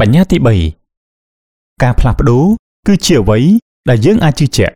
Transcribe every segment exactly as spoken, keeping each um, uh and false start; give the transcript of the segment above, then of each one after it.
បញ្ញត្តិទីបីការផ្លាស់ប្ដូរគឺជាអ្វីដែលយើងអាចជឿជាក់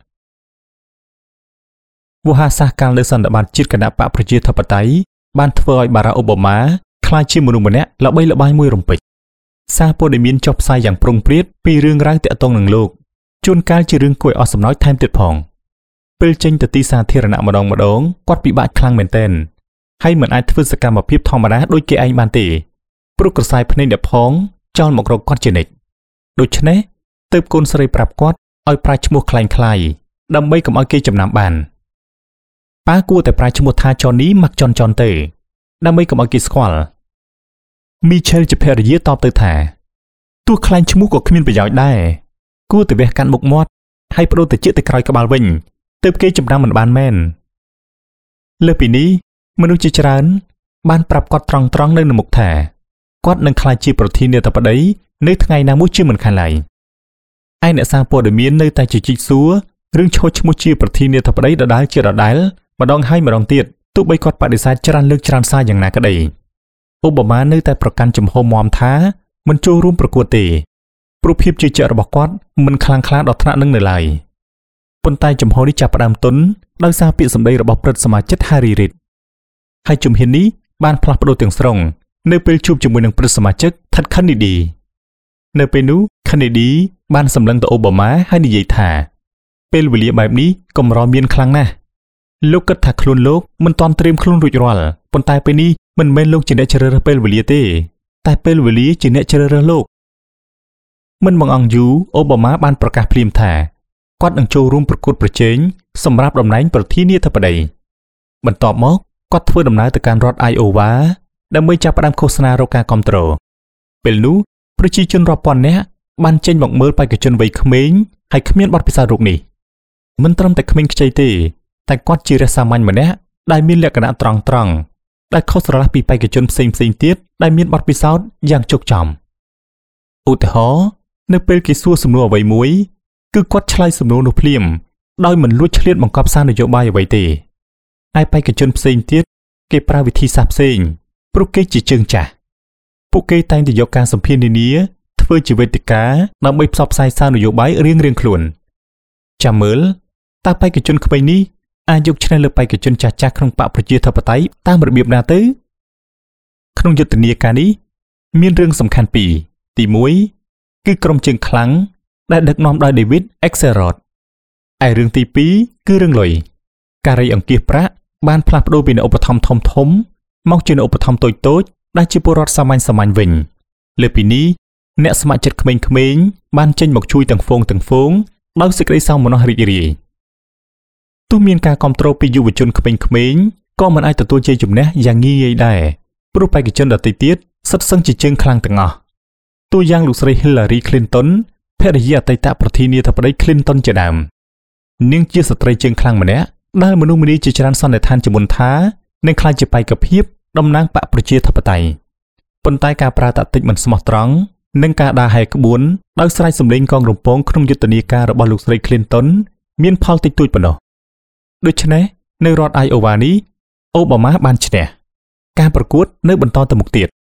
វោហារសាស្ត្រកាលនៅសន្និបាតជាតិគណៈបកប្រជាធិបតេយ្យបានធ្វើឲ្យបារ៉ាក់អូបាម៉ាក្លាយជាមនុស្សម្នាក់ល្បីល្បាញមួយរំពេចសារព័ត៌មានចុះផ្សាយយ៉ាងប្រុងព្រាតពីរឿងរ៉ាវទាក់ទងនឹងលោកជួនកាលជារឿងគួរឲ្យអស់សំណោចថែមទៀតផងពេលចេញទៅទីសាធារណៈម្ដងម្ដងគាត់ពិបាកខ្លាំងមែនទែនហើយមិនអាចធ្វើសកម្មភាពធម្មតាដូចគេឯងបានទេព្រោះក្រសែភ្នែកអ្នកផងចោលមករកគាត់ជានិច្ចដូច្នេះទើបកូនស្រីប្រាប់គាត់ឲ្យប្រើឈ្មោះคล้ายៗដើម្បីកុំឲ្យគេចំណាំបានប៉ាគួរតែប្រើឈ្មោះថាចននេះមកចនចនទេដើម្បីកុំឲ្យគេស្គាល់មីឆេលជាភរិយាតបទៅថាទោះคล้ายឈ្មោះក៏គ្មានប្រយោជន៍ដែរគួរតែវះកាន់មុខមាត់ហើយបដូរទៅជាទៅក្រោយក្បាលវិញទើបគេចំណាំមិនបានមែនលើពីនេះមនុស្សជាច្រើនបានប្រាប់គាត់ត្រង់ត្រង់នៅមុខថាគាត់នឹងក្លាយជាប្រធានាធិបតីនៅថ្ងៃណាមួយជាមិនខានឡើយឯអ្នកសារព័ត៌មាននៅតែជជែកសួររឿងឈោះឈ្មោះជាប្រធានាធិបតីដដែលជាដដែលម្ដងហើយម្ដងទៀតទោះបីគាត់បដិសេធច្រើនលើកច្រើនសារយ៉ាងណាក្តីអូបាម៉ានៅតែប្រកាន់ជំហរមាំថាមិនចូលរួមប្រកួតទេព្រោះភាពជឿជាក់របស់គាត់មិនខ្លាំងក្លាដល់ថ្នាក់នឹងនៅឡើយប៉ុន្តែជំហរនេះចាប់ផ្ដើមទន់ដោយសារពាក្យសម្ដីរបស់ព្រឹទ្ធសមាជិក Harry Reid ហើយជំហាននេះបានផ្លាស់ប្ដូរទាំងស្រុងនៅពេលជួបជាមួយនឹងព្រឹទ្ធសមាជិក Ted Kennedy នៅពេលនោះ Kennedy បានសម្លឹងទៅអូបាម៉ាហើយនិយាយថាពេលវេលាបែបនេះកម្រមានខ្លាំងណាស់លោកគិតថាខ្លួនលោកមិនទាន់ត្រៀមខ្លួនរួចរាល់ប៉ុន្តែពេលនេះមិនមែនលោកជាអ្នកជ្រើសរើសពេលវេលាទេតែពេលវេលាជាអ្នកជ្រើសរើសលោកមិនបងអង្គយូអូបាម៉ាបានប្រកាសភ្លាមថាគាត់នឹងចូលរួមប្រកួតប្រជែងសម្រាប់តំណែងប្រធានាធិបតីបន្ទាប់មកគាត់ធ្វើដំណើរទៅកាន់រដ្ឋ Iowa ដើម្បីចាប់ផ្ដើមឃោសនារកការគាំទ្រពេលនោះប្រជាជនរាប់ពាន់នាក់បានចេញមកមើលបេក្ខជនវ័យក្មេងហើយគ្មានបទពិសោធន៍រូបនេះមិនត្រឹមតែក្មេងខ្ចីទេតែគាត់ជារាជសាមញ្ញម្នាក់ដែលមានលក្ខណៈត្រង់ត្រង់ដែលខុសស្រឡះពីបេក្ខជនផ្សេងផ្សេងទៀតដែលមានបទពិសោធន៍យ៉ាងជោគជ័យឧទាហរណ៍នៅពេលគេសួរសំណួរអ្វីមួយគឺគាត់ឆ្លើយសំណួរនោះភ្លាមដោយមិនលួចឆ្លៀតបង្កប់សារនយោបាយអ្វីទេឯបេក្ខជនផ្សេងទៀតគេប្រើវិធីសាស្ត្រផ្សេងព្រោះគេជាជើងចាស់ពួកគេតែងតែយកការសម្ភាសន៍នានាធ្វើជាវេទិកាដើម្បីផ្សព្វផ្សាយសារនយោបាយរៀងៗខ្លួនចាំមើលតើបេក្ខជនក្មេងនេះអាចយកឈ្នះលើបេក្ខជនចាស់ចាស់ក្នុងបកប្រជាធិបតេយ្យតាមរបៀបណាទៅក្នុងយុទ្ធនាការនេះមានរឿងសំខាន់ពីរទីមួយគឺក្រុមជើងខ្លាំងដែលដឹកនាំដោយ David Axelrod ឯរឿងទីពីរគឺរឿងលុយការរៃអង្គាសប្រាក់បានផ្លាស់ប្ដូរពីឧបត្ថម្ភធំធំមកជាឧបត្ថម្ភតូចតូចដែលជាពលរដ្ឋសាមញ្ញសាមញ្ញវិញលើពីនេះអ្នកស្ម័គ្រចិត្តក្មេងៗបានចេញមកជួយទាំងហ្វូងទាំងហ្វូងដោយសេចក្តីសោមនស្សរីករាយទោះមានការគាំទ្រពីយុវជនក្មេងៗក៏មិនអាចទទួលជ័យជំនះយ៉ាងងាយៗដែរព្រោះបេក្ខជនដទៃទៀតសិតសឹងជាជើងខ្លាំងទាំងអស់តួយ៉ាងលោកស្រី Hillary Clinton ភរិយាអតីតប្រធានាធិបតី Clinton ជាដើមនាងជាស្ត្រីជើងខ្លាំងម្នាក់ដែលមនុស្សម្នាជាច្រើនសន្និដ្ឋានជាមុនថានឹងក្លាយជាបេក្ខភាពតំណាងបកប្រជាធិបតេយ្យប៉ុន្តែការប្រើតាក់ទិកមិនស្មោះត្រង់និងការដើរហែកក្បួនដោយស្រែកសម្លេងកងរំពងក្នុងយុទ្ធនាការរបស់លោកស្រី Clinton មានផលតិចតួចប៉ុណ្ណោះដូច្នេះនៅរដ្ឋ Iowa នេះអូបាម៉ាបានឈ្នះការប្រកួតនៅបន្តទៅមុខទៀត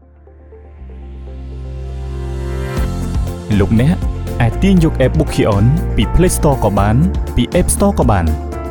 លោកអ្នកអាចទាញយក App Bookion ពី Play Store ក៏បានពី App Store ក៏បាន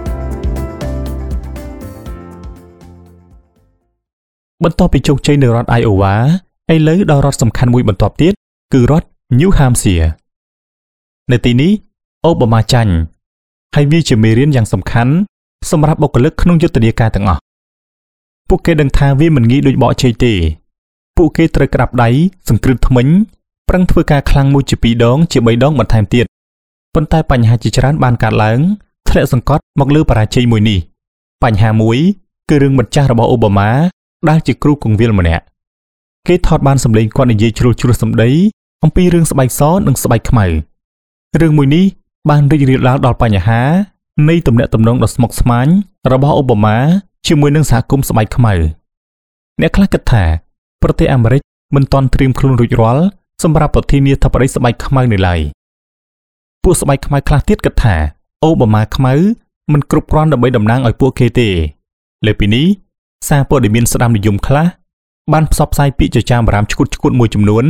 បន្ទាប់ពីជោគជ័យនៅរដ្ឋ Iowa ឥឡូវដល់រដ្ឋសំខាន់មួយបន្ទាប់ទៀតគឺរដ្ឋ New Hampshire នៅទីនេះអូបាម៉ាចាញ់ហើយវាជាមេរៀនយ៉ាងសំខាន់សម្រាប់បុគ្គលិកក្នុងយុទ្ធនាការទាំងអស់ពួកគេដឹងថាវាមិនងាយដូចបកជ័យទេពួកគេត្រូវក្តាប់ដៃសង្គ្រឹះថ្មិញប្រឹងធ្វើការខ្លាំងមួយជាពីរដងជាបីដងបន្ថែមទៀតប៉ុន្តែបញ្ហាជាច្រើនបានកើតឡើងធ្លាក់សង្កត់មកលើបរាជ័យមួយនេះបញ្ហាមួយគឺរឿងម្ចាស់របស់អូបាម៉ាដែលជាគ្រូគង្វាលម្នាក់គេថតបានសម្លេងគាត់និយាយជ្រុលជ្រុលសម្ដីអំពីរឿងស្បែកសនិងស្បែកខ្មៅរឿងមួយនេះបានរីករាលដាលដល់បញ្ហានៃទំនាក់ទំនងដ៏ស្មុគស្មាញរបស់អូបាម៉ាជាមួយនឹងសហគមន៍ស្បែកខ្មៅអ្នកខ្លះគិតថាប្រទេសអាមេរិកមិនទាន់ត្រៀមខ្លួនរួចរាល់សម្រាប់ប្រធានាធិបតីស្បែកខ្មៅនៅឡើយពួកស្បែកខ្មៅខ្លះទៀតគិតថាអូបាម៉ាខ្មៅមិនគ្រប់គ្រាន់ដើម្បីតំណាងឲ្យពួកគេទេលើពីនេះសារព័ត៌មានស្ដាមនិយមខ្លះបានផ្សព្វផ្សាយពាក្យចចាមអារាមឈ្គួតឈ្គួតមួយចំនួន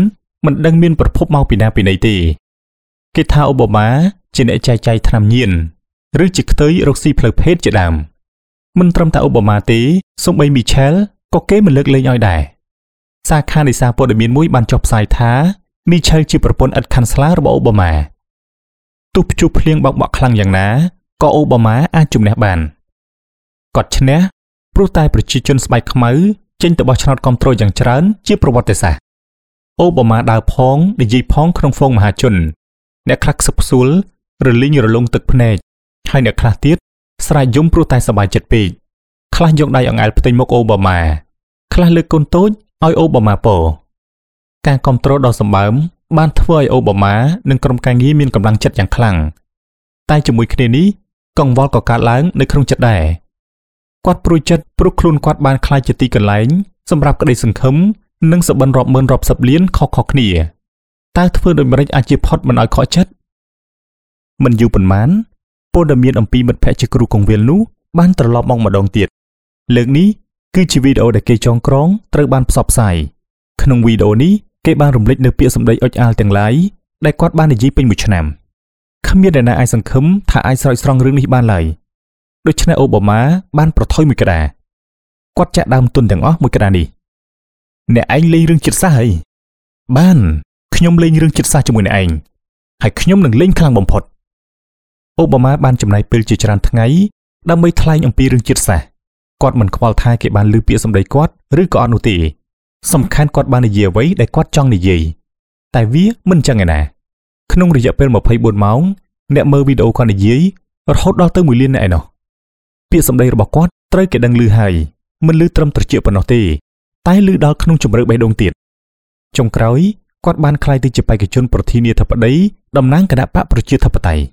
មិនដឹងមានប្រភពមកពីណាពីណីទេគេថាអូបាម៉ាជាអ្នកចែកចាយថ្នាំញៀនឬជាខ្ទើយរកស៊ីផ្លូវភេទជាដើមមិនត្រឹមតែអូបាម៉ាទេសូម្បីមីឆែលក៏គេមិនលើកលែងឲ្យដែរសារខានៃសារព័ត៌មានមួយបានចុះផ្សាយថាមីឆែលជាប្រពន្ធឥតខានស្លារបស់អូបាម៉ាទោះព្យុះភ្លៀងបោកបក់ខ្លាំងយ៉ាងណាក៏អូបាម៉ាអាចជំនះបានគាត់ឈ្នះព្រោះតែប្រជាជនស្បែកខ្មៅចេញទៅបោះឆ្នោតគាំទ្រយ៉ាងច្រើនជាប្រវត្តិសាស្ត្រអូបាម៉ាដើរផងនិយាយផងក្នុងហ្វូងមហាជនអ្នកខ្លះខ្សឹបខ្សួលរលីងរលងទឹកភ្នែកហើយអ្នកខ្លះទៀតស្រែកយំព្រោះតែសប្បាយចិត្តពេកខ្លះយកដៃអង្អែលផ្ទៃមុខអូបាម៉ាខ្លះលើកកូនតូចឲ្យអូបាម៉ាពោការគាំទ្រដ៏សម្បើមបានធ្វើឲ្យអូបាម៉ានិងក្រុមការងារមានកម្លាំងចិត្តយ៉ាងខ្លាំងតែជាមួយគ្នានេះកង្វល់ក៏កើតឡើងនៅក្នុងចិត្តដែរគាត់ព្រួយចិត្តព្រោះខ្លួនគាត់បានខ្លាចជាទីកន្លែងសម្រាប់ក្តីសង្ឃឹមនិងសបិនរាប់ម៉ឺនរាប់សិបលានខុសៗគ្នាតើធ្វើដូចម្តេចអាចជាផុតមិនឲ្យខកចិត្តមិនយូរប៉ុន្មានព័ត៌មានអំពីមិត្តភក្តិជាគ្រូកងវិលនោះបានត្រឡប់មកម្ដងទៀតលើកនេះគឺជាវីដេអូដែលគេចងក្រងត្រូវបានផ្សព្វផ្សាយក្នុងវីដេអូនេះគេបានរំលេចនៅពាក្យសម្ដីអុចអាលទាំងឡាយដែលគាត់បាននិយាយពេញមួយឆ្នាំគ្មានអ្នកណាអាចសង្ឃឹមថាអាចស្រោចស្រង់រឿងនេះបានឡើយដូច្នេះអូបាម៉ាបានប្រថុយមួយក្តារគាត់ចាក់ដើមទុនទាំងអស់មួយក្តារនេះអ្នកឯងលេងរឿងចិត្តសាស្ត្រហីបានខ្ញុំលេងរឿងចិត្តសាស្ត្រជាមួយអ្នកឯងហើយខ្ញុំនឹងលេងខ្លាំងបំផុតអូបាម៉ាបានចំណាយពេលជាច្រើនថ្ងៃដើម្បីថ្លែងអំពីរឿងចិត្តសាស្ត្រគាត់មិនខ្វល់ថាគេបានឮពាក្យសម្ដីគាត់ឬក៏អត់នោះទេសំខាន់គាត់បាននិយាយអ្វីដែលគាត់ចង់និយាយតែវាមិនចឹងឯណាក្នុងរយៈពេលម្ភៃបួនម៉ោងអ្នកមើលវីដេអូគាត់និយាយរហូតដល់ទៅមួយលានអ្នកឯណោះពាក្យសម្ដីរបស់គាត់ត្រូវគេដឹងឮហើយមិនឮត្រឹមត្រចៀកប៉ុណ្ណោះទេតែឮដល់ក្នុងជម្រៅបេះដូងទៀតចុងក្រោយគាត់បានក្លាយទៅជាបេក្ខជនប្រធានាធិបតីតំណាងគណៈបកប្រជាធិបតេយ្យ